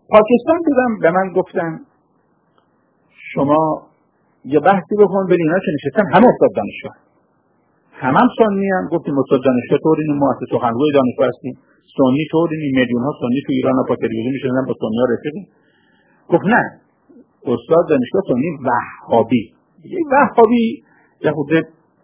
پاکستان بودم، به من گفتن شما یه بحثی بکن. ببین اینا که نشستن همه استاد دانشگاه، همه هم سنی هم. گفتیم استاد دانشگاه طوری مؤسسه سخنگوی دانشگاه هستیم، سنی طوری میلیون ها سنی تو ایران با تلویزیون میشدن با سنی ها رفیقیم. گفت نه استاد دانشگاه سنی وهابی. یه وهابی یه خوده.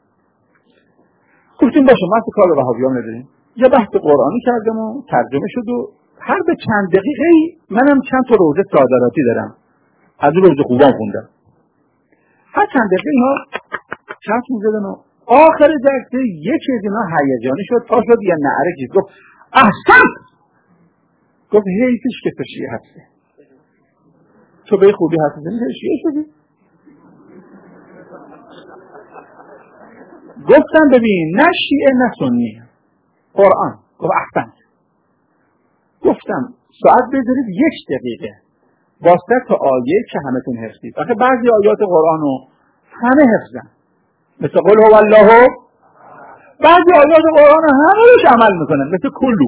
گفتیم باشه ما کار به وهابیان نداریم. یه بحث قرآنی کردم و ترجمه شد و هر به چند دقیقه منم چند تا روزه صادراتی دارم، از اون روزه خوبان خوندم. هر چند دقیقه اینا چند می‌زدن و آخر جلسه یکی از اینا هیجانی شد، پا شد یه نعره کشید، گفت احسن. گفت حیفش که تو شیعه هستی، تو به خوبی هستی نمی‌شه شیعه شدی. گفتم ببین نه شیعه نه سنی، قرآن. گفت احسن. گفتم ساعت بذارید 1 دقیقه واسه تا آیه که همتون حفظید. آخه بعضی آیات قرآنو همه حفظن، مثل قل هو الله. بعضی آیات قرآن همه روش عمل میکنن، مثل کلو.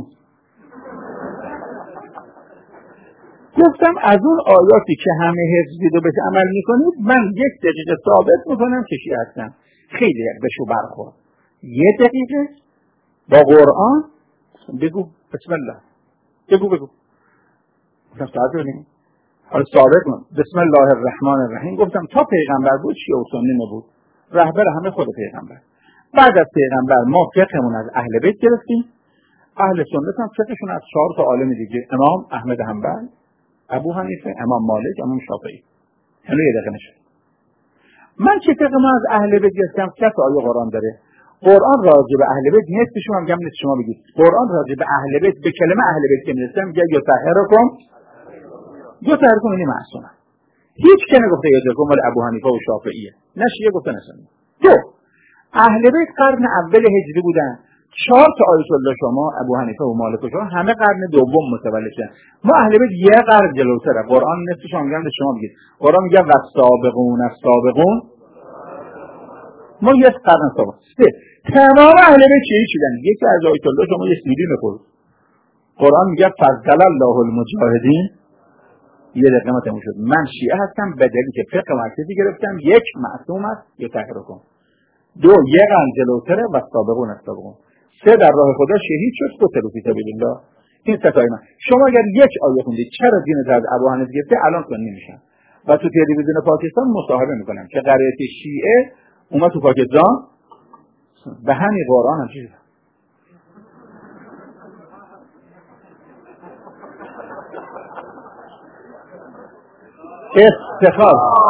گفتم از اون آیاتی که همه حفظید و بهش عمل میکنید من 1 دقیقه ثابت میکنم که شیعه هستن. خیلی بهشو برخورد. 1 دقیقه با قرآن بگو بسم الله، بگو گفتم ساعت ببینیم حالا ثابت کن بسم الله الرحمن الرحیم. گفتم تا پیغمبر بود شیعه و سنی نبود، رهبر همه خود پیغمبر. بعد از پیغمبر ما فقهمون از اهل بیت گرفتیم، اهل سنت هم فقهشون از 4 تا عالم دیگه، امام احمد حنبل، ابو حنیفه، امام مالک، امام شافعی. اینو یه دقیقه نشه. من که فقه ما از اهل بیت گرفتم، 3 تا آیه قرآن داره. قرآن راجع به اهل بیت نیست، شما میگم نیست، شما بگید قرآن راجع به اهل بیت به کلمه اهل بیت که میرسه میگه یطهرکم اینی معصومه. هیچ که نگفته یطهرکم ولی ابو حنیفه و شافعیه، نه شیعه گفته نه سنی. دو، اهل بیت قرن اول هجری بودن. 4 تا آیت الله شما ابو حنیفه و مالک و شما همه قرن دوم متولد شدن. ما اهل بیت یه قرن جلوتره. قرآن نصف شما میگن شما بگید. قرآن میگه والسابقون السابقون، ما یه قرن سابق. تمام اهل بیت چی شدن؟ یکی از آیت الله شما یه سیدی میخورد. قرآن میگه فضل الله المجاهدین. یه دقیقه ما تموم شد. من شیعه هستم به دلیلی که فقه مرکزی گرفتم، 1 معصوم است یا تحریکم. 2 یه قرن جلوتره و سابقون السابقون. 3 در راه خدا شهید شد قتلوا فی سبیل الله. این ستای من. شما اگر 1 آیه خوندید چرا دین از ابو حنیفه گرفته الان سنی میشن و تو تلویزیون پاکستان مصاحبه میکنن که قریه شیعه اومد تو پاکستان به همین قرآن هم چیزه. افتخار